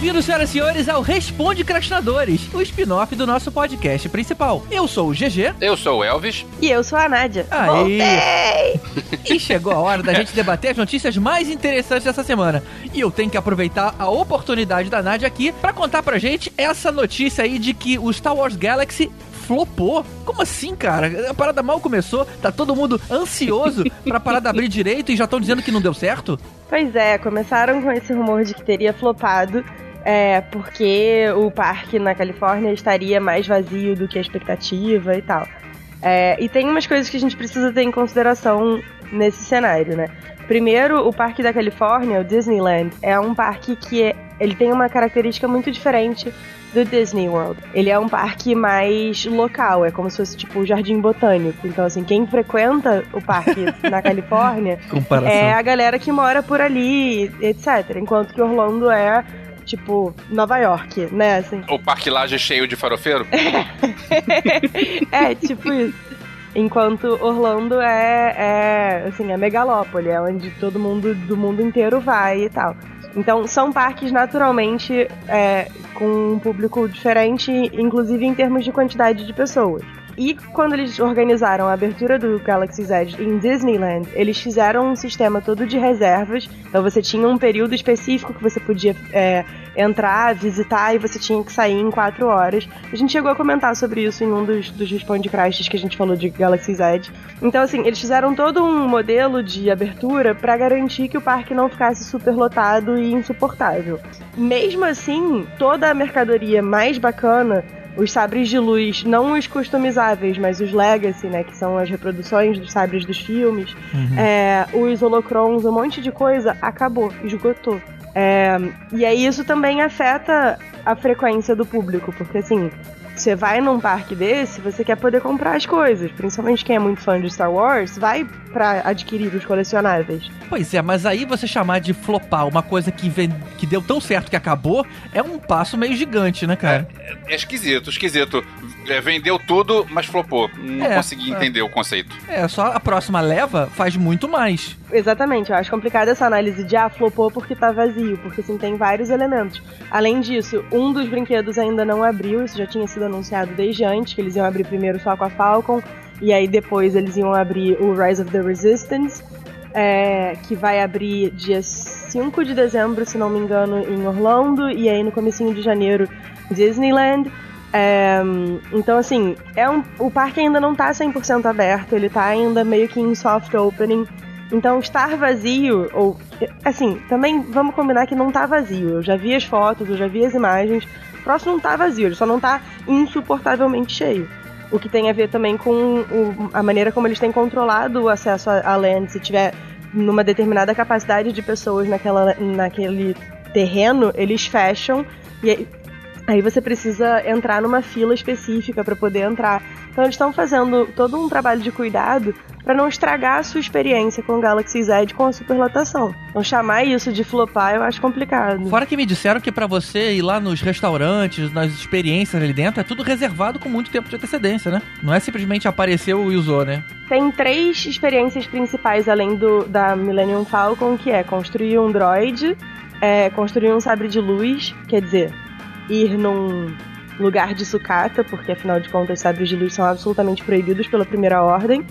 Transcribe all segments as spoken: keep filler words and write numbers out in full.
bem-vindos, senhoras e senhores, ao Responde Crastinadores, o spin-off do nosso podcast principal. Eu sou o G G. Eu sou o Elvis. E eu sou a Nádia. Aí. Voltei! E chegou a hora da gente debater as notícias mais interessantes dessa semana. E eu tenho que aproveitar a oportunidade da Nádia aqui pra contar pra gente essa notícia aí de que o Star Wars Galaxy flopou. Como assim, cara? A parada mal começou, tá todo mundo ansioso pra parada abrir direito e já estão dizendo que não deu certo? Pois é, começaram com esse rumor de que teria flopado, é, porque o parque na Califórnia estaria mais vazio do que a expectativa e tal. É, e tem umas coisas que a gente precisa ter em consideração nesse cenário, né? Primeiro, o parque da Califórnia, o Disneyland, é um parque que é, ele tem uma característica muito diferente do Disney World. Ele é um parque mais local, é como se fosse tipo o Jardim Botânico. Então, assim, quem frequenta o parque na Califórnia é a galera que mora por ali, etcétera. Enquanto que Orlando é tipo Nova York, né? Assim. O Parque Laje cheio de farofeiro? É, tipo isso. Enquanto Orlando é, é, assim, a megalópole, é onde todo mundo do mundo inteiro vai e tal. Então, são parques naturalmente é, com um público diferente, inclusive em termos de quantidade de pessoas. E quando eles organizaram a abertura do Galaxy's Edge em Disneyland, eles fizeram um sistema todo de reservas. Então você tinha um período específico que você podia é, entrar, visitar, e você tinha que sair em quatro horas. A gente chegou a comentar sobre isso em um dos, dos Responde Crashes que a gente falou de Galaxy's Edge. Então, assim, eles fizeram todo um modelo de abertura para garantir que o parque não ficasse super lotado e insuportável. Mesmo assim, toda a mercadoria mais bacana, os sabres de luz, não os customizáveis, mas os Legacy, né, que são as reproduções dos sabres dos filmes, uhum. é, os holocrons, um monte de coisa, acabou, esgotou. É, e aí isso também afeta a frequência do público, porque assim, você vai num parque desse, você quer poder comprar as coisas, principalmente quem é muito fã de Star Wars, vai pra adquirir os colecionáveis. Pois é, mas aí você chamar de flopar uma coisa que, vem, que deu tão certo que acabou, é um passo meio gigante, né, cara? É, é esquisito, esquisito. É, vendeu tudo, mas flopou. Não é, consegui é. entender o conceito. É, só a próxima leva faz muito mais. Exatamente, eu acho complicado essa análise de ah, flopou porque tá vazio, porque assim, tem vários elementos. Além disso, um dos brinquedos ainda não abriu, isso já tinha sido anunciado desde antes, que eles iam abrir primeiro só com a Falcon, e aí depois eles iam abrir o Rise of the Resistance, é, que vai abrir dia cinco de dezembro, se não me engano, em Orlando, e aí no comecinho de janeiro, Disneyland. É, então, assim, é um, o parque ainda não tá cem por cento aberto, ele tá ainda meio que em soft opening. Então, estar vazio, ou, assim, também vamos combinar que não tá vazio. Eu já vi as fotos, eu já vi as imagens. O próximo não tá vazio, ele só não tá insuportavelmente cheio. O que tem a ver também com o, a maneira como eles têm controlado o acesso à land. Se tiver numa determinada capacidade de pessoas naquela, naquele terreno, eles fecham e aí, aí você precisa entrar numa fila específica para poder entrar. Então eles estão fazendo todo um trabalho de cuidado para não estragar a sua experiência com o Galaxy's Edge com a superlotação. Então chamar isso de flopar eu acho complicado. Fora que me disseram que para você ir lá nos restaurantes, nas experiências ali dentro, é tudo reservado com muito tempo de antecedência, né? Não é simplesmente apareceu e usou, né? Tem três experiências principais além do, da Millennium Falcon, que é construir um droid, é, construir um sabre de luz, quer dizer, ir num lugar de sucata, porque afinal de contas sabres de luz são absolutamente proibidos pela Primeira Ordem,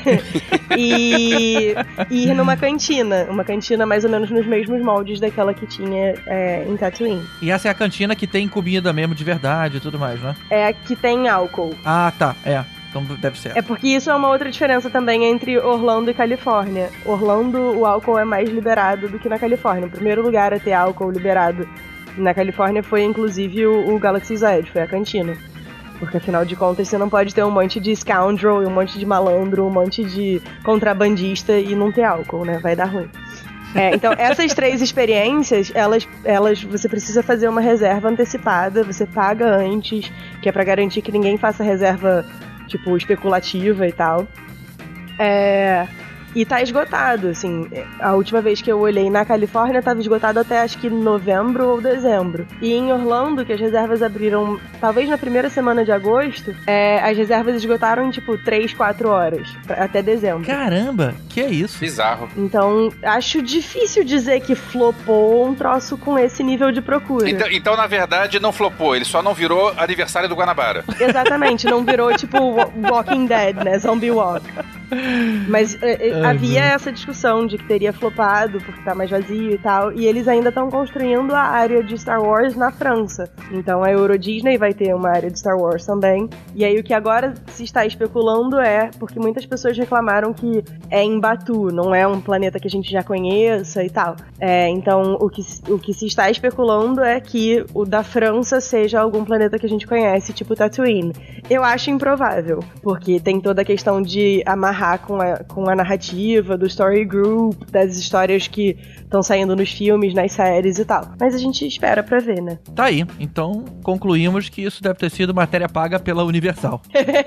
e, e ir numa cantina, uma cantina mais ou menos nos mesmos moldes daquela que tinha é, em Tatooine. E essa é a cantina que tem comida mesmo de verdade e tudo mais, né? É a que tem álcool. Ah, tá, é. Então deve ser. É porque isso é uma outra diferença também entre Orlando e Califórnia. Orlando, o álcool é mais liberado do que na Califórnia. O primeiro lugar a ter álcool liberado na Califórnia foi, inclusive, o, o Galaxy's Edge, foi a cantina. Porque, afinal de contas, você não pode ter um monte de scoundrel, um monte de malandro, um monte de contrabandista e não ter álcool, né? Vai dar ruim. É, então, essas três experiências, elas, elas, você precisa fazer uma reserva antecipada, você paga antes, que é pra garantir que ninguém faça reserva, tipo, especulativa e tal. É... E tá esgotado, assim. A última vez que eu olhei na Califórnia tava esgotado até acho que novembro ou dezembro. E em Orlando, que as reservas abriram talvez na primeira semana de agosto, é, as reservas esgotaram em tipo três, quatro horas, pra, até dezembro. Caramba, que é isso? Bizarro. Então, acho difícil dizer que flopou um troço com esse nível de procura. Então, então, na verdade, não flopou, ele só não virou aniversário do Guanabara. Exatamente, não virou tipo Walking Dead, né? Zombie Walk. Mas é, é, havia essa discussão de que teria flopado porque tá mais vazio e tal, e eles ainda estão construindo a área de Star Wars na França. Então a Euro Disney vai ter uma área de Star Wars também. E aí o que agora se está especulando é, porque muitas pessoas reclamaram que é em Batuu, não é um planeta que a gente já conheça e tal. É, então o que, o que se está especulando é que o da França seja algum planeta que a gente conhece, tipo Tatooine. Eu acho improvável, porque tem toda a questão de amarrar com a, com a narrativa do Story Group, das histórias que estão saindo nos filmes, nas séries e tal. Mas a gente espera pra ver, né? Tá aí. Então, concluímos que isso deve ter sido matéria paga pela Universal.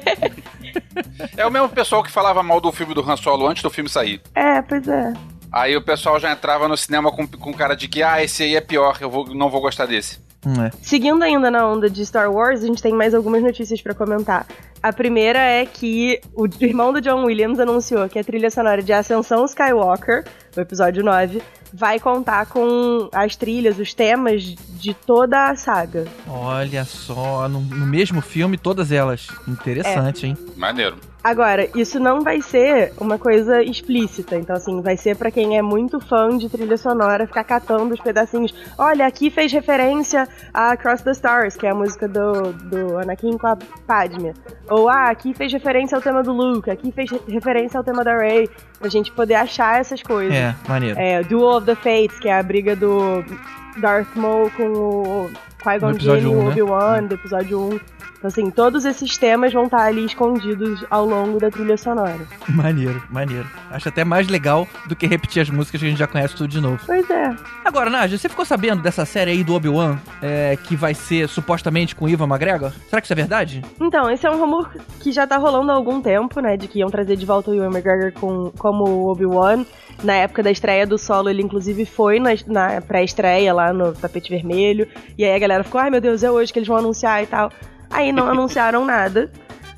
É o mesmo pessoal que falava mal do filme do Han Solo antes do filme sair. É, pois é. Aí o pessoal já entrava no cinema com, com cara de que, ah, esse aí é pior, eu vou, não vou gostar desse. Hum, é. Seguindo ainda na onda de Star Wars, a gente tem mais algumas notícias pra comentar. A primeira é que o irmão do John Williams anunciou que a trilha sonora de Ascensão Skywalker, o episódio nove, vai contar com as trilhas, os temas de toda a saga. Olha só, no, no mesmo filme, todas elas. Interessante, é. hein? Maneiro. Agora, isso não vai ser uma coisa explícita, então assim, vai ser pra quem é muito fã de trilha sonora ficar catando os pedacinhos. Olha, aqui fez referência a Cross the Stars, que é a música do, do Anakin com a Padme. Ou, ah, aqui fez referência ao tema do Luke, aqui fez referência ao tema da Rey, pra gente poder achar essas coisas. É, maneiro. É, Duel of the Fates, que é a briga do Darth Maul com o Qui-Gon Jinn e o Obi-Wan, né? Do episódio um. Então, assim, todos esses temas vão estar ali escondidos ao longo da trilha sonora. Maneiro, maneiro. Acho até mais legal do que repetir as músicas que a gente já conhece tudo de novo. Pois é. Agora, Nádia, você ficou sabendo dessa série aí do Obi-Wan, é, que vai ser supostamente com o Ewan McGregor? Será que isso é verdade? Então, esse é um rumor que já tá rolando há algum tempo, né, de que iam trazer de volta o Ewan McGregor com, como o Obi-Wan. Na época da estreia do Solo, ele inclusive foi na, na pré-estreia lá no Tapete Vermelho. E aí a galera ficou, ai meu Deus, é hoje que eles vão anunciar e tal. Aí não anunciaram nada.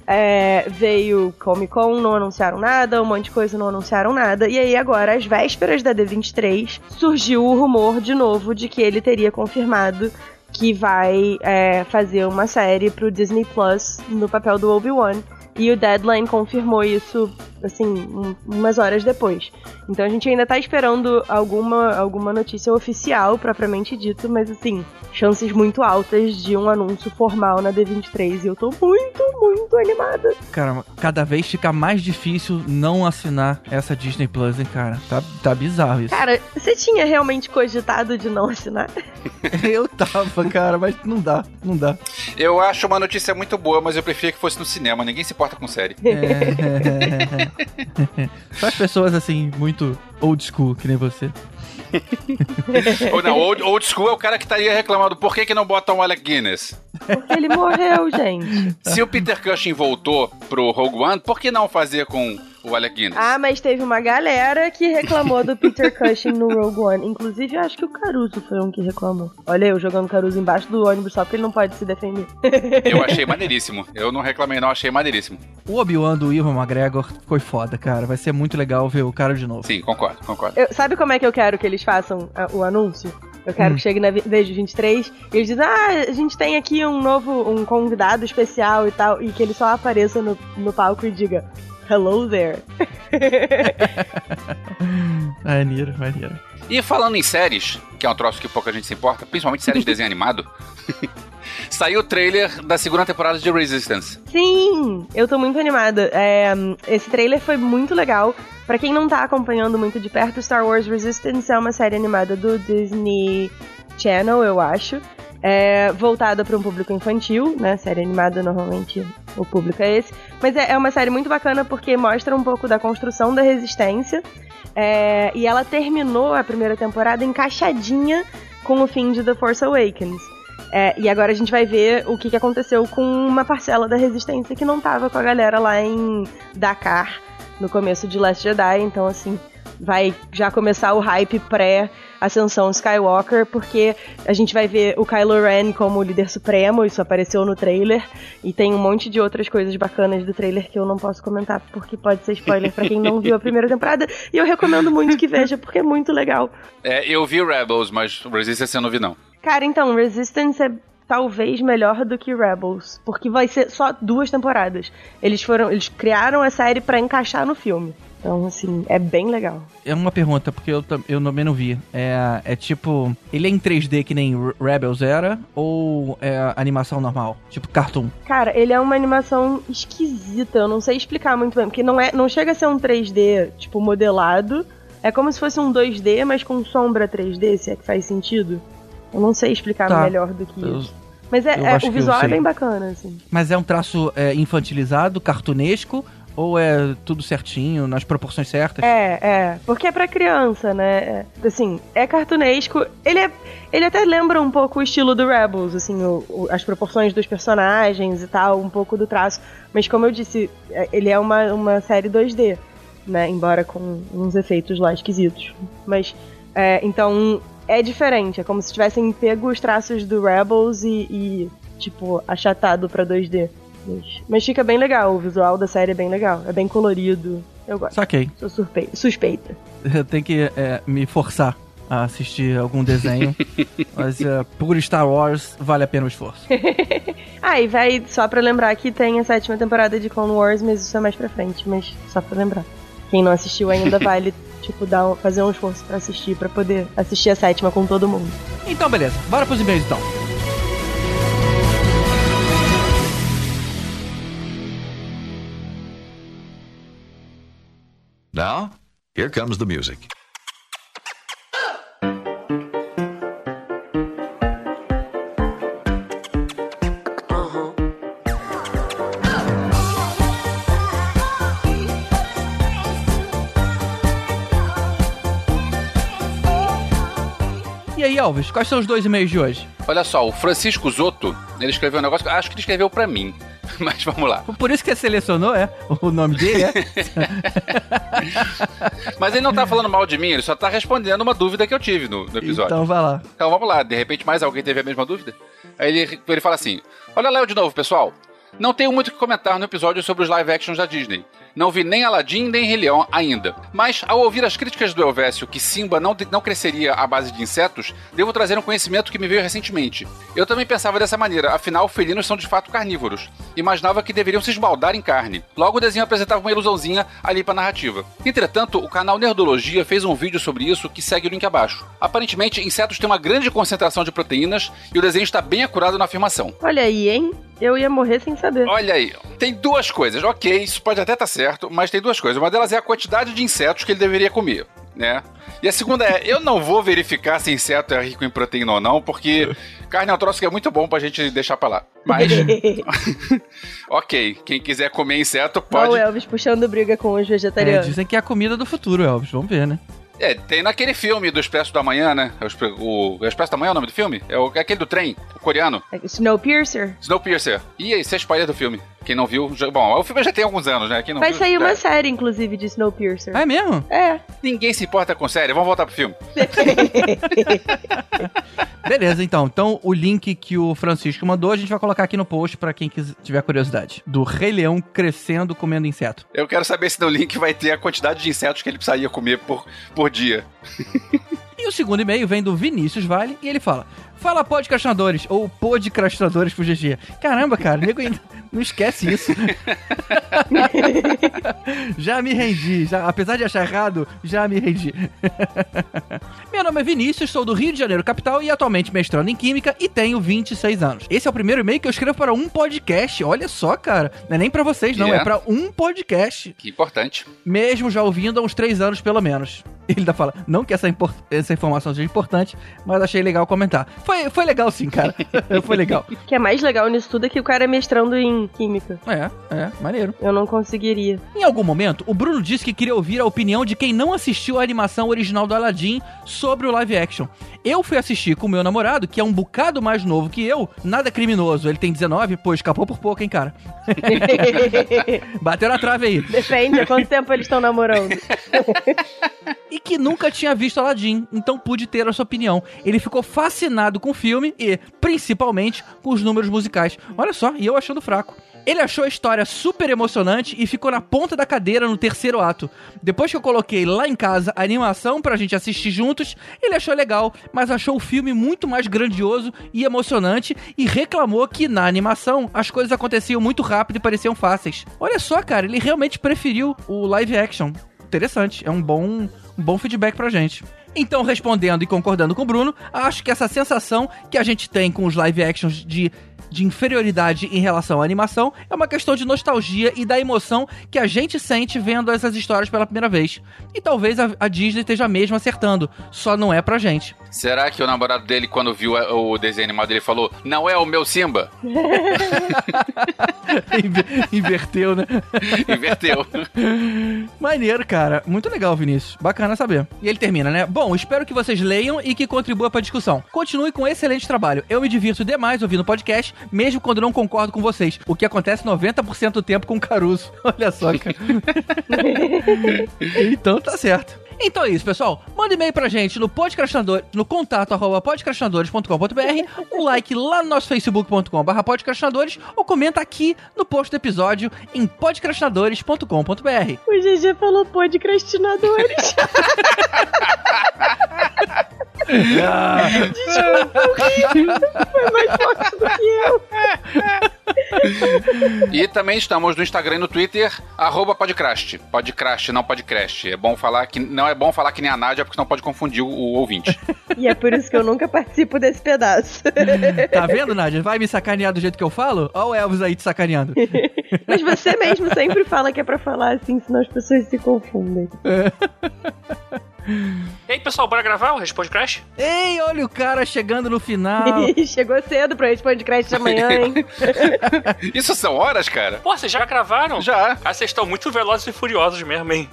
É, veio Comic Con, não anunciaram nada, um monte de coisa, não anunciaram nada. E aí agora, às vésperas da D vinte e três, surgiu o rumor de novo de que ele teria confirmado que vai é, fazer uma série pro Disney Plus no papel do Obi-Wan. E o Deadline confirmou isso, assim, um, umas horas depois. Então a gente ainda tá esperando alguma, alguma notícia oficial, propriamente dito, mas assim, chances muito altas de um anúncio formal na D vinte e três. E eu tô muito, muito animada. Cara, cada vez fica mais difícil não assinar essa Disney Plus, hein, cara? Tá, tá bizarro isso. Cara, você tinha realmente cogitado de não assinar? Eu tava, cara, mas não dá, não dá. Eu acho uma notícia muito boa, mas eu preferia que fosse no cinema. Ninguém se importa com série. É... Só as pessoas, assim, muito old school, que nem você. Ou não, old, old school é o cara que estaria reclamando por que, que não botam o Alec Guinness. Porque ele morreu, gente. Se o Peter Cushing voltou pro Rogue One, por que não fazer com o Alec Guinness? Ah, mas teve uma galera que reclamou do Peter Cushing no Rogue One. Inclusive, eu acho que o Caruso foi um que reclamou. Olha eu jogando o Caruso embaixo do ônibus só porque ele não pode se defender. Eu achei maneiríssimo. Eu não reclamei não, achei maneiríssimo. O Obi-Wan do Ewan McGregor foi foda, cara. Vai ser muito legal ver o cara de novo. Sim, concordo, concordo. Eu, sabe como é que eu quero que eles façam a, o anúncio? Eu quero hum. que chegue na vez de vinte e três e eles dizem, ah, a gente tem aqui um novo, um convidado especial e tal, e que ele só apareça no, no palco e diga, hello there. Maneiro, maneiro. E falando em séries, que é um troço que pouca gente se importa, principalmente séries de desenho animado, saiu o trailer da segunda temporada de Resistance. Sim, eu tô muito animada. É, esse trailer foi muito legal. Pra quem não tá acompanhando muito de perto, Star Wars Resistance é uma série animada do Disney Channel, eu acho. É voltada para um público infantil, né? Série animada, normalmente, o público é esse. Mas é, é uma série muito bacana porque mostra um pouco da construção da resistência. É, e ela terminou a primeira temporada encaixadinha com o fim de The Force Awakens. É, e agora a gente vai ver o que, que aconteceu com uma parcela da resistência que não tava com a galera lá em Dakar, no começo de Last Jedi, então assim, vai já começar o hype pré-ascensão Skywalker, porque a gente vai ver o Kylo Ren como líder supremo, isso apareceu no trailer, e tem um monte de outras coisas bacanas do trailer que eu não posso comentar, porque pode ser spoiler pra quem não viu a primeira temporada, e eu recomendo muito que veja, porque é muito legal. É, eu vi Rebels, mas Resistance eu não vi não. Cara, então, Resistance é talvez melhor do que Rebels, porque vai ser só duas temporadas. Eles foram, eles criaram a série pra encaixar no filme. Então, assim, é bem legal. É uma pergunta, porque eu, eu também não vi. É, é tipo, ele é em três D que nem Rebels era, ou é animação normal? Tipo cartoon? Cara, ele é uma animação esquisita, eu não sei explicar muito bem, porque não, é, não chega a ser um três D, tipo, modelado. É como se fosse um dois D, mas com sombra três D, se é que faz sentido. Eu não sei explicar tá. melhor do que eu, isso. Mas é, é, o visual é bem bacana, assim. Mas é um traço é, infantilizado, cartunesco, ou é tudo certinho, nas proporções certas? É, é. Porque é pra criança, né? É, assim, é cartunesco. Ele, é, ele até lembra um pouco o estilo do Rebels, assim, o, o, as proporções dos personagens e tal, um pouco do traço. Mas como eu disse, ele é uma, uma série dois D, né? Embora com uns efeitos lá esquisitos. Mas, é, então... é diferente, é como se tivessem pego os traços do Rebels e, e tipo, achatado pra dois D. Mas, mas fica bem legal, o visual da série é bem legal, é bem colorido, eu gosto. Saquei. Sou surpe- suspeita. Eu tenho que é, me forçar a assistir algum desenho, mas é, por Star Wars vale a pena o esforço. Ah, e vai, só pra lembrar que tem a sétima temporada de Clone Wars, mas isso é mais pra frente, mas só pra lembrar. Quem não assistiu ainda vale... tipo, dar um, fazer um esforço pra assistir, pra poder assistir a sétima com todo mundo. Então, beleza. Bora pros e-mails, então. Now, here comes the music. E aí, Alves, quais são os dois e-mails de hoje? Olha só, o Francisco Zotto, ele escreveu um negócio, acho que ele escreveu pra mim, mas vamos lá. Por isso que você selecionou, é? O nome dele, é? Mas ele não tá falando mal de mim, ele só tá respondendo uma dúvida que eu tive no, no episódio. Então vai lá. Então vamos lá, de repente mais alguém teve a mesma dúvida? Aí ele, ele fala assim, olha Léo de novo, pessoal. Não tenho muito o que comentar no episódio sobre os live actions da Disney. Não vi nem Aladdin nem Rei Leão ainda. Mas, ao ouvir as críticas do Elvésio que Simba não, não cresceria à base de insetos, devo trazer um conhecimento que me veio recentemente. Eu também pensava dessa maneira, afinal, felinos são de fato carnívoros. Imaginava que deveriam se esbaldar em carne. Logo o desenho apresentava uma ilusãozinha ali pra narrativa. Entretanto, o canal Nerdologia fez um vídeo sobre isso que segue o link abaixo. Aparentemente, insetos têm uma grande concentração de proteínas e o desenho está bem acurado na afirmação. Olha aí, hein? Eu ia morrer sem saber. Olha aí, tem duas coisas. Ok, isso pode até estar certo, mas tem duas coisas. Uma delas é a quantidade de insetos que ele deveria comer, né? E a segunda é, eu não vou verificar se inseto é rico em proteína ou não, porque carne é um troço que é muito bom pra gente deixar pra lá. Mas, ok, quem quiser comer inseto pode... Olha o Elvis puxando briga com os vegetarianos. É, dizem que é a comida do futuro, Elvis. Vamos ver, né? É, tem naquele filme do Expresso da Manhã, né? O, o Expresso da Manhã é o nome do filme? É, o, é aquele do trem, o coreano. É Snowpiercer? Snowpiercer. E aí, você é spoiler do filme. Quem não viu... Já, bom, o filme já tem alguns anos, né? Quem não Vai viu, sair já... uma série, inclusive, de Snowpiercer. Ah, é mesmo? É. Ninguém se importa com série. Vamos voltar pro filme. Beleza, então. Então, o link que o Francisco mandou, a gente vai colocar aqui no post pra quem quiser, tiver curiosidade. Do Rei Leão crescendo comendo inseto. Eu quero saber se no link vai ter a quantidade de insetos que ele precisaria comer por, por dia. E o segundo e-mail vem do Vinícius Vale e ele fala: fala podcastinadores, ou podcastinadores pro G G. Caramba, cara, nego ainda não esquece isso. Já me rendi, já, apesar de achar errado, já me rendi. Meu nome é Vinícius, sou do Rio de Janeiro, capital, e atualmente mestrando em Química e tenho vinte e seis anos. Esse é o primeiro e-mail que eu escrevo para um podcast, olha só, cara. Não é nem pra vocês, não, yeah. É pra um podcast. Que importante. Mesmo já ouvindo há uns três anos, pelo menos. Ele ainda fala, não que essa, import- essa informação seja importante, mas achei legal comentar. Foi, foi legal sim, cara. Foi legal. O que é mais legal nisso tudo é que o cara é mestrando em Química. É, é, maneiro. Eu não conseguiria. Em algum momento, o Bruno disse que queria ouvir a opinião de quem não assistiu a animação original do Aladdin sobre sobre o live action. Eu fui assistir com o meu namorado, que é um bocado mais novo que eu, nada criminoso, ele tem dezenove, pô, escapou por pouco, hein, cara. Bateu na trave aí. Depende, há quanto tempo eles estão namorando. E que nunca tinha visto Aladdin, então pude ter a sua opinião. Ele ficou fascinado com o filme e, principalmente, com os números musicais. Olha só, e eu achando fraco. Ele achou a história super emocionante e ficou na ponta da cadeira no terceiro ato. Depois que eu coloquei lá em casa a animação pra gente assistir juntos, ele achou legal, mas achou o filme muito mais grandioso e emocionante e reclamou que na animação as coisas aconteciam muito rápido e pareciam fáceis. Olha só, cara, ele realmente preferiu o live action. Interessante, é um bom, um bom feedback pra gente. Então, respondendo e concordando com o Bruno, acho que essa sensação que a gente tem com os live actions de, de inferioridade em relação à animação é uma questão de nostalgia e da emoção que a gente sente vendo essas histórias pela primeira vez. E talvez a, a Disney esteja mesmo acertando, só não é pra gente. Será que o namorado dele, quando viu o desenho animado, ele falou, não é o meu Simba? Inverteu, né? Inverteu. Maneiro, cara. Muito legal, Vinícius. Bacana saber. E ele termina, né? Bom, espero que vocês leiam e que contribuam para a discussão. Continue com um excelente trabalho. Eu me divirto demais ouvindo podcast, mesmo quando não concordo com vocês. O que acontece noventa por cento do tempo com o Caruso. Olha só, cara. Então tá certo. Então é isso, pessoal. Manda e-mail pra gente no podcastinadores, no contato arroba podcastinadores ponto com ponto b r, um like lá no nosso facebook ponto com barra podcastinadores ou comenta aqui no post do episódio em podcastinadores ponto com ponto b r. O G G falou podcastinadores. Ah. Desculpa, foi mais forte do que eu. E também estamos no Instagram e no Twitter, arroba Podcrast. Podcrast, não Podcrast. É bom falar que não é bom falar que nem a Nádia, porque senão pode confundir o, o ouvinte. E é por isso que eu nunca participo desse pedaço. Tá vendo, Nádia? Vai me sacanear do jeito que eu falo? Olha o Elvis aí te sacaneando. Mas você mesmo sempre fala que é pra falar assim, senão as pessoas se confundem. E aí, pessoal, bora gravar o Responde Crash? Ei, olha o cara chegando no final. Chegou cedo pra Responde Crash de amanhã, hein? Isso são horas, cara? Pô, vocês já gravaram? Já. Ah, vocês estão muito velozes e furiosos mesmo, hein?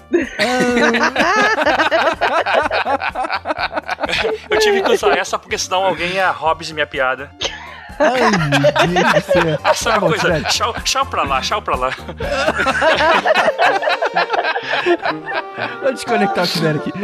Eu tive que usar essa porque senão alguém ia Hobbes minha piada. Ai, meu Deus do céu. Ah, sabe Tá bom, uma coisa? Fred. Tchau, tchau pra lá, tchau pra lá. Vou desconectar o Tibério aqui.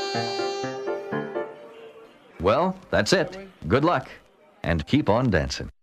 Well, that's it. Good luck. And keep on dancing.